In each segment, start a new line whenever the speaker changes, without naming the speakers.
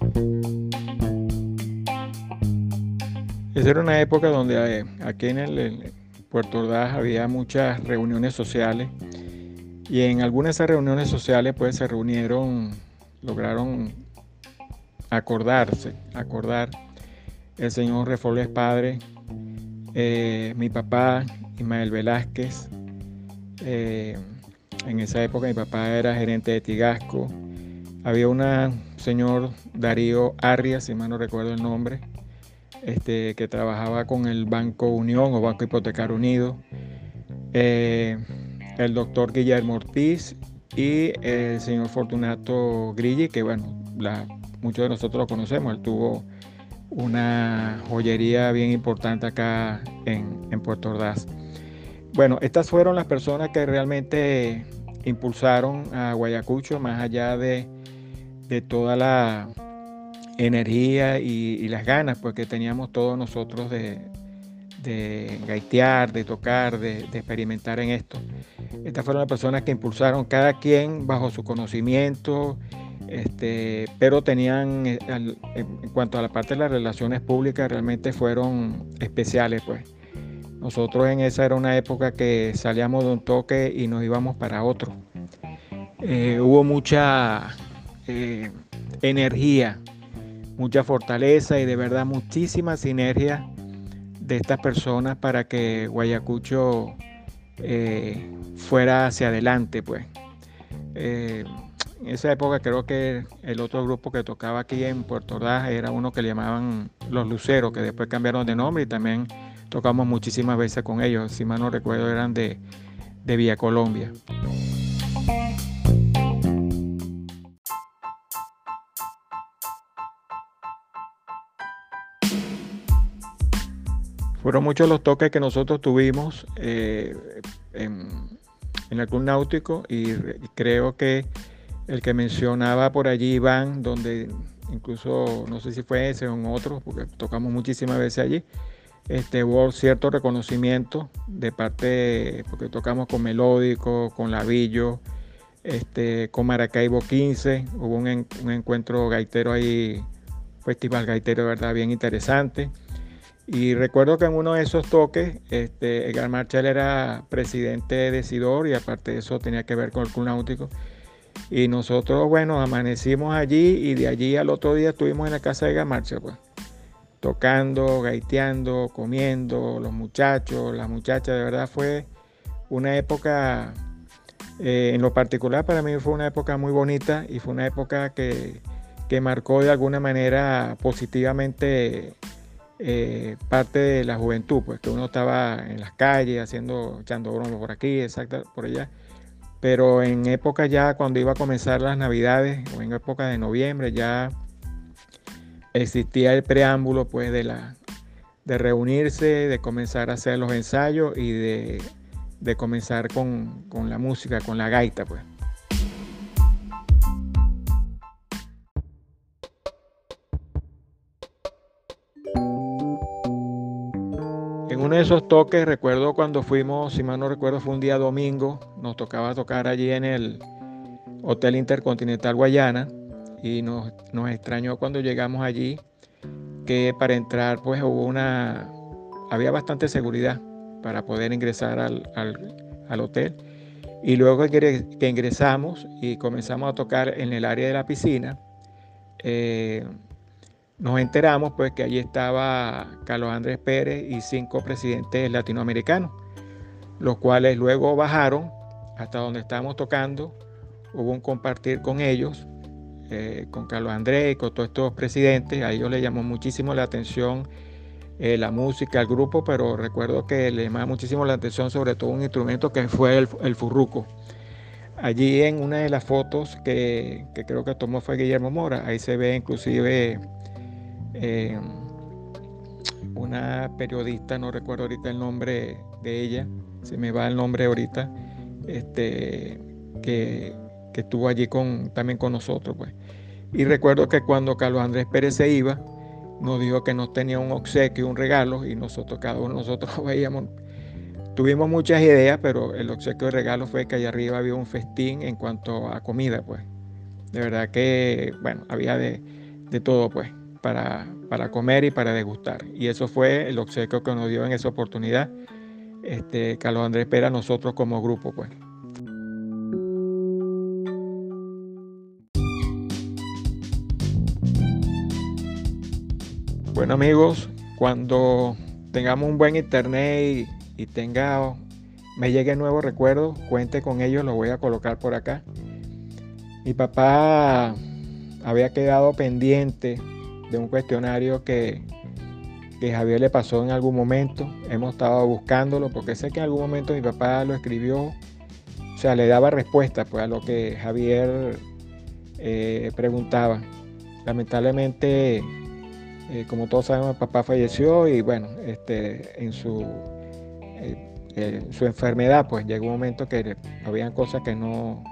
Esa era una época donde aquí en Puerto Ordaz había muchas reuniones sociales y en algunas de esas reuniones sociales pues se reunieron, lograron acordar el señor Refolles padre, mi papá, Ismael Velázquez. eh, en esa época mi papá era gerente de Tigasco. Había un señor Darío Arrias, si mal no recuerdo el nombre, que trabajaba con el Banco Unión o Banco Hipotecario Unido, eh, el doctor Guillermo Ortiz y el señor Fortunato Grilli, que bueno, muchos de nosotros lo conocemos. Él tuvo una joyería bien importante acá en Puerto Ordaz. Bueno, estas fueron las personas que realmente impulsaron a Guayacucho más allá de toda la energía y las ganas pues, que teníamos todos nosotros de gaitear, de tocar, de experimentar en esto. Estas fueron las personas que impulsaron cada quien bajo su conocimiento, pero tenían, en cuanto a la parte de las relaciones públicas, realmente fueron especiales, pues. Nosotros en esa era una época que salíamos de un toque y nos íbamos para otro. Hubo mucha energía, mucha fortaleza y de verdad muchísima sinergia de estas personas para que Guayacucho fuera hacia adelante, pues. Eh, en esa época creo que el otro grupo que tocaba aquí en Puerto Ordaz era uno que le llamaban Los Luceros, que después cambiaron de nombre y también tocamos muchísimas veces con ellos. Si mal no recuerdo eran de Villa Colombia. Fueron muchos los toques que nosotros tuvimos en el Club Náutico y creo que el que mencionaba por allí Iván, donde incluso no sé si fue ese o en otro, porque tocamos muchísimas veces allí, hubo cierto reconocimiento de parte, porque tocamos con Melódico, con Lavillo, con Maracaibo 15, hubo un encuentro gaitero ahí, festival gaitero, de verdad, bien interesante. Y recuerdo que en uno de esos toques, Edgar Marchal era presidente de Sidor y aparte de eso tenía que ver con el Club Náutico. Y nosotros, bueno, amanecimos allí y de allí al otro día estuvimos en la casa de Edgar Marchal, pues, tocando, gaiteando, comiendo, los muchachos, las muchachas. De verdad fue una época, en lo particular para mí fue una época muy bonita y fue una época que marcó de alguna manera positivamente parte de la juventud, pues que uno estaba en las calles echando bromas por aquí, exacto, por allá. Pero en época ya cuando iba a comenzar las navidades o en época de noviembre ya existía el preámbulo pues de reunirse, de comenzar a hacer los ensayos y de comenzar con la música, con la gaita, pues. En uno de esos toques, recuerdo cuando fuimos, si mal no recuerdo, fue un día domingo, nos tocaba tocar allí en el Hotel Intercontinental Guayana y nos extrañó cuando llegamos allí que para entrar pues había bastante seguridad para poder ingresar al hotel. Y luego que ingresamos y comenzamos a tocar en el área de la piscina, nos enteramos pues que allí estaba Carlos Andrés Pérez y 5 presidentes latinoamericanos, los cuales luego bajaron hasta donde estábamos tocando. Hubo un compartir con ellos, con Carlos Andrés y con todos estos presidentes. A ellos les llamó muchísimo la atención la música, el grupo, pero recuerdo que le llamaba muchísimo la atención sobre todo un instrumento que fue el furruco. Allí en una de las fotos que creo que tomó fue Guillermo Mora, ahí se ve inclusive eh, una periodista, no recuerdo ahorita el nombre de ella, se me va el nombre ahorita, que estuvo allí también con nosotros, pues. Y recuerdo que cuando Carlos Andrés Pérez se iba, nos dijo que nos tenía un obsequio, un regalo, y nosotros, cada uno de nosotros veíamos, tuvimos muchas ideas, pero el obsequio de regalo fue que allá arriba había un festín en cuanto a comida, pues. De verdad que, bueno, había de todo, pues, para comer y para degustar. Y eso fue el obsequio que nos dio en esa oportunidad Carlos Andrés Pera, nosotros como grupo, pues. Bueno, amigos, cuando tengamos un buen internet y me lleguen nuevos recuerdos, cuente con ellos, los voy a colocar por acá. Mi papá había quedado pendiente de un cuestionario que Javier le pasó en algún momento. Hemos estado buscándolo porque sé que en algún momento mi papá lo escribió, o sea, le daba respuesta pues, a lo que Javier preguntaba. Lamentablemente, como todos sabemos, mi papá falleció y bueno, en su enfermedad pues llegó un momento que habían cosas que no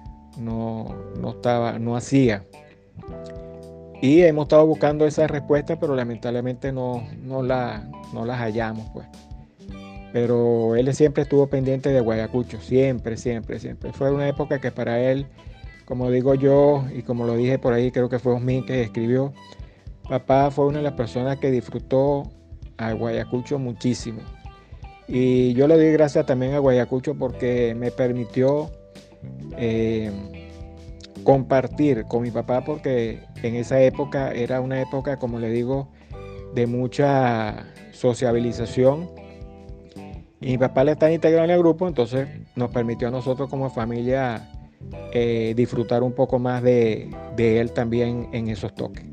hacía. Y hemos estado buscando esas respuestas, pero lamentablemente no las hallamos, pues. Pero él siempre estuvo pendiente de Guayacucho, siempre. Fue una época que para él, como digo yo, y como lo dije por ahí, creo que fue Osmin que escribió, papá fue una de las personas que disfrutó a Guayacucho muchísimo. Y yo le doy gracias también a Guayacucho porque me permitió compartir con mi papá, porque en esa época era una época, como le digo, de mucha sociabilización y mi papá le está integrado en el grupo, entonces nos permitió a nosotros como familia disfrutar un poco más de él también en esos toques.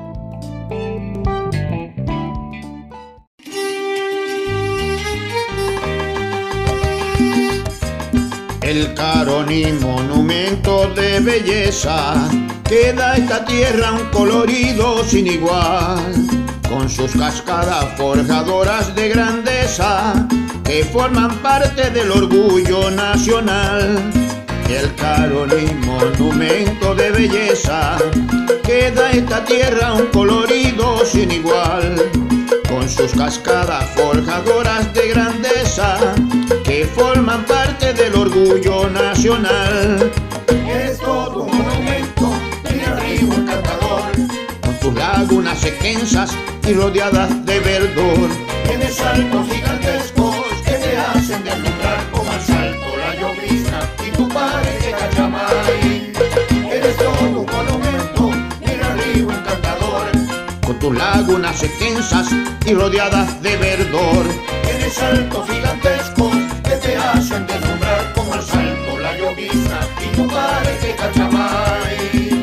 El Caroní, monumento de belleza, que da a esta tierra un colorido sin igual, con sus cascadas forjadoras de grandeza, que forman parte del orgullo nacional. El Caroní, monumento de belleza, que da a esta tierra un colorido sin igual, con sus cascadas forjadoras de grandeza, que forman parte del orgullo nacional.
Es todo un monumento, tiene río encantador,
con tus lagunas extensas y rodeadas de verdor.
tiene saltos gigantescos que te hacen deslumbrar como el salto la llovizna y tu parque Cachamay. Eres todo un monumento, mira río encantador,
con tus lagunas extensas y rodeadas de verdor.
tiene saltos gigantescos que te hacen deslumbrar como el salto la llovizna y tu parque Cachamay.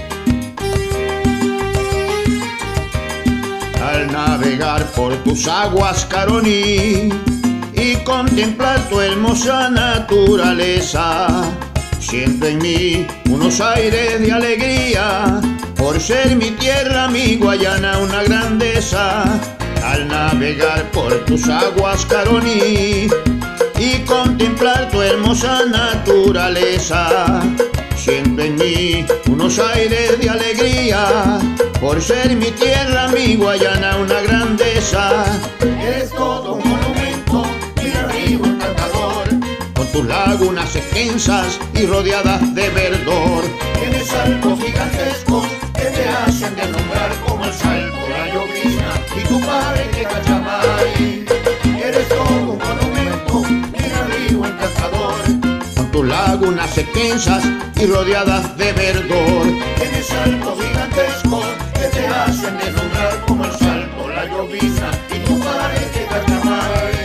Al navegar por tus aguas, Caroní, y contemplar tu hermosa naturaleza, siento en mí unos aires de alegría, por ser mi tierra, mi Guayana, una grandeza. Al navegar por tus aguas, Caroní, y contemplar tu hermosa naturaleza, siento en mí unos aires de alegría, por ser mi tierra, mi Guayana, una grandeza.
Es todo un monumento, mira río encantador,
Con tus lagunas extensas y rodeadas de verdor.
tiene saltos gigantescos que te hacen deslumbrar como el salto la llovizna y tu parque Cachamay. Eres todo un monumento, mira río encantador,
Con tus lagunas extensas y rodeadas de verdor.
tiene saltos gigantescos que te hacen deslumbrar como el salto la llovizna y tu parque Cachamay.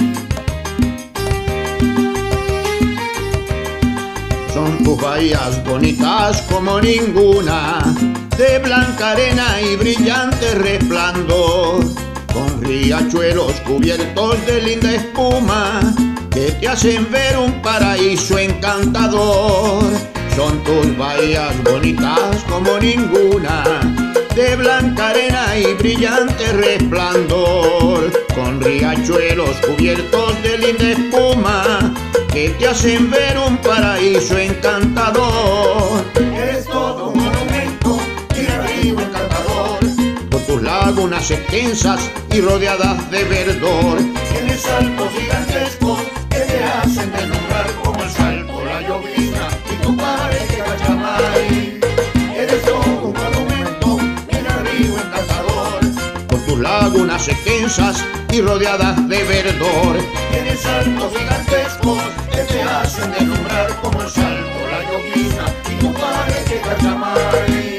Son tus bahías bonitas como ninguna, de blanca arena y brillante resplandor, con riachuelos cubiertos de linda espuma, que te hacen ver un paraíso encantador. Son tus bahías bonitas como ninguna, de blanca arena y brillante resplandor, con riachuelos cubiertos de linda espuma, que te hacen ver un paraíso encantador.
Eres todo un monumento, mira río encantador,
Con tus lagunas extensas y rodeadas de verdor.
tiene saltos gigantescos que te hacen deslumbrar como el salto la llovizna y tu parque Cachamay. Eres todo un monumento,
lagunas extensas y rodeadas de verdor.
Tienes saltos gigantescos que te hacen deslumbrar como el salto, la llovizna y tu parque Cachamay.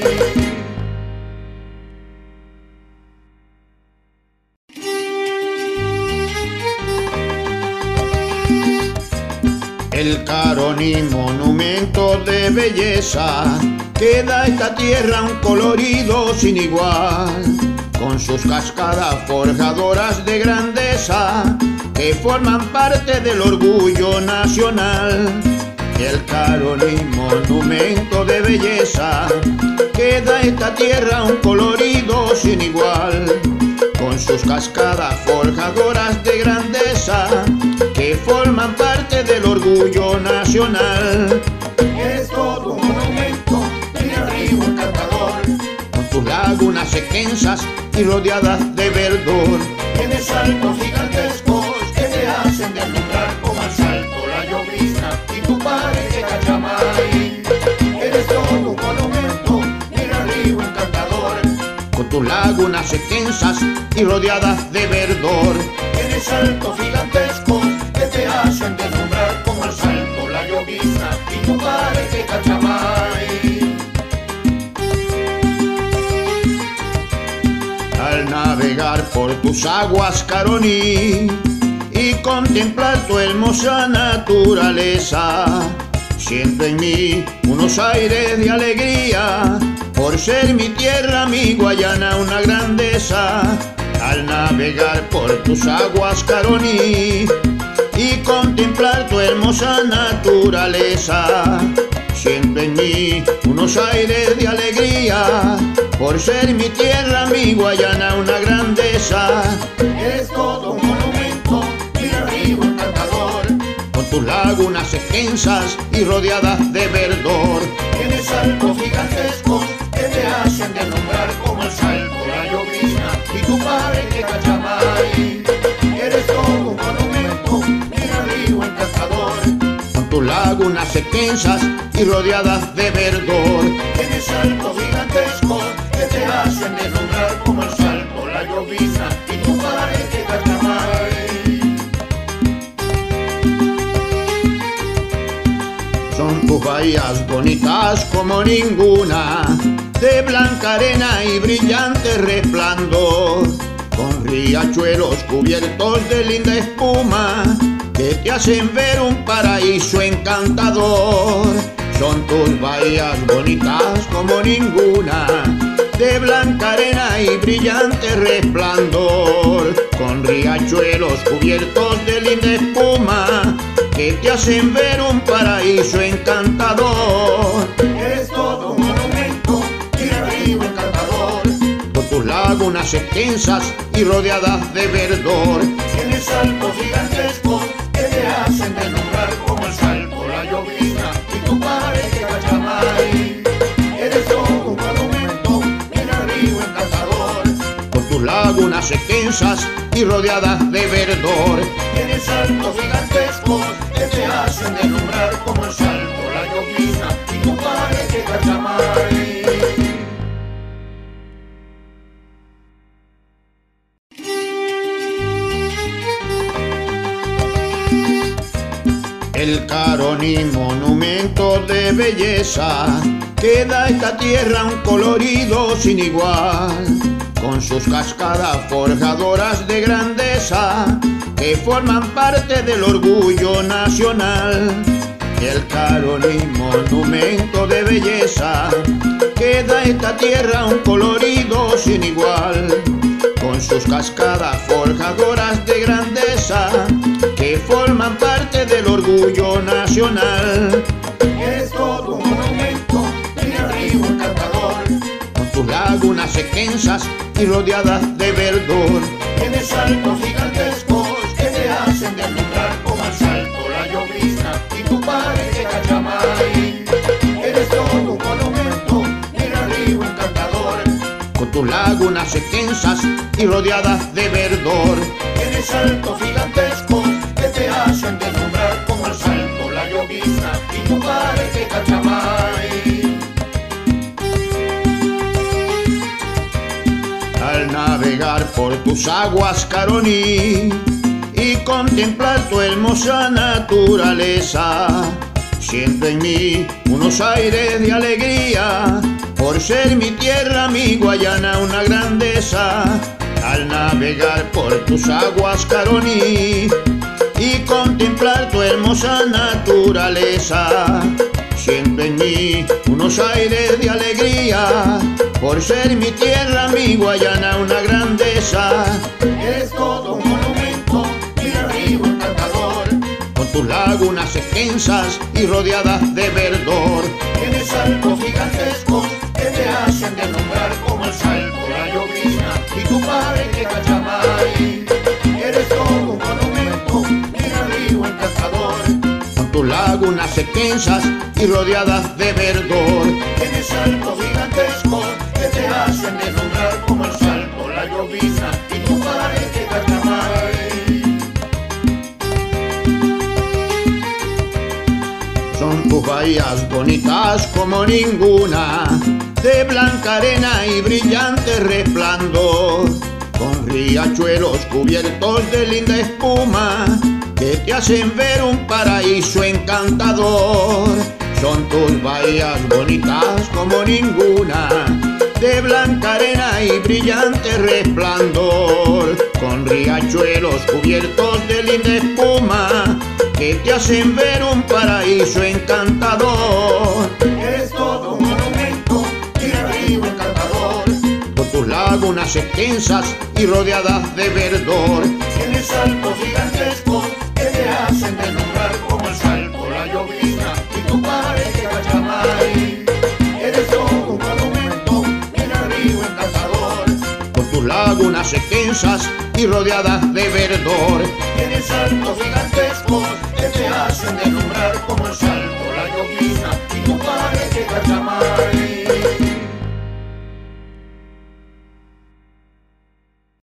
El Caroní, monumento de belleza, que da a esta tierra un colorido sin igual, con sus cascadas forjadoras de grandeza, que forman parte del orgullo nacional. El Caroní, monumento de belleza, que da a esta tierra un colorido sin igual, con sus cascadas forjadoras de grandeza, que forman parte del orgullo nacional.
Es todo un monumento, mira río encantador,
con tus lagunas extensas y rodeadas de verdor.
tienes saltos gigantescos que te hacen deslumbrar como el salto, la llovizna y tu parque Cachamay. Eres todo un monumento, mira río encantador,
Con tus lagunas extensas y rodeadas de verdor.
tienes saltos gigantescos que te hacen deslumbrar como el salto, la llovizna y tu parque Cachamay.
Al navegar por tus aguas, Caroní, y contemplar tu hermosa naturaleza, siento en mí unos aires de alegría, por ser mi tierra, mi Guayana, una grandeza. Al navegar por tus aguas, Caroní, y contemplar tu hermosa naturaleza, siento en mí unos aires de alegría, por ser mi tierra, mi Guayana, una grandeza.
Es todo un monumento, mira río encantador,
Con tus lagunas extensas y rodeadas de verdor.
tienes saltos gigantescos que te hacen deslumbrar como el salto, la llovizna y tu parque Cachamay. Eres todo un monumento, mira río encantador,
Con tus lagunas extensas y rodeadas de verdor.
tienes saltos gigantescos que te hacen deslumbrar como el salto, la llovizna y tu parque Cachamay.
Son tus bahías bonitas como ninguna, de blanca arena y brillante resplandor, con riachuelos cubiertos de linda espuma, que te hacen ver un paraíso encantador. Son tus bahías bonitas como ninguna, de blanca arena y brillante resplandor, con riachuelos cubiertos de linda espuma, que te hacen ver un paraíso encantador.
Eres todo un monumento, mira río encantador,
Con tus lagunas extensas y rodeadas de verdor.
tienes saltos gigantescos que te hacen deslumbrar como el salto, la llovizna y tu parque Cachamay. Eres todo un monumento, mira río encantador,
Con tus lagunas extensas y rodeadas de verdor.
tienes saltos gigantescos que te hacen deslumbrar como el salto, la llovizna y tu parque Cachamay.
El Caroní, monumento de belleza, que da a esta tierra un colorido sin igual, con sus cascadas forjadoras de grandeza, que forman parte del orgullo nacional. El Caroní, monumento de belleza, que da a esta tierra un colorido sin igual, con sus cascadas forjadoras de grandeza, que forman parte del orgullo nacional.
Eres todo un monumento, mira río encantador,
Con tus lagunas extensas y rodeadas de verdor.
tienes saltos gigantescos que te hacen deslumbrar como el salto, la llovizna y tu parque Cachamay. Eres todo un monumento, mira río encantador,
Con tus lagunas extensas y rodeadas de verdor.
tienes saltos gigantescos que te hacen deslumbrar como el salto, la llovizna y tu parque Cachamay.
Al Al navegar por tus aguas, Caroní, y contemplar tu hermosa naturaleza, siento en mí unos aires de alegría, por ser mi tierra, mi Guayana, una grandeza. Al navegar por tus aguas, Caroní, y contemplar tu hermosa naturaleza, siento en mí unos aires de alegría, por ser mi tierra, mi Guayana, una grandeza.
Eres todo un monumento, mira río encantador,
Con tus lagunas extensas y rodeadas de verdor.
tienes saltos gigantescos que te hacen deslumbrar como el salto la llovizna y tu pared Cachamay. Eres todo un monumento, mira río encantador,
Con tus lagunas extensas y rodeadas de verdor.
tienes saltos gigantescos que te hacen deslumbrar como el salto la llovizna y tu pared Cachamay.
Son tus bahías bonitas como ninguna, de blanca arena y brillante resplandor, con riachuelos cubiertos de linda espuma, que te hacen ver un paraíso encantador. Son tus bahías bonitas como ninguna, de blanca arena y brillante resplandor, con riachuelos cubiertos de linda espuma, que te hacen ver un paraíso encantador.
Eres todo un monumento, mira río encantador,
Con tus lagunas extensas y rodeadas de verdor.
tienes saltos gigantescos que te hacen deslumbrar como el salto la llovizna y tu pared Cachamay. Eres todo un monumento, mira río encantador,
Con tus lagunas extensas y rodeadas de verdor.
tienes saltos gigantescos que te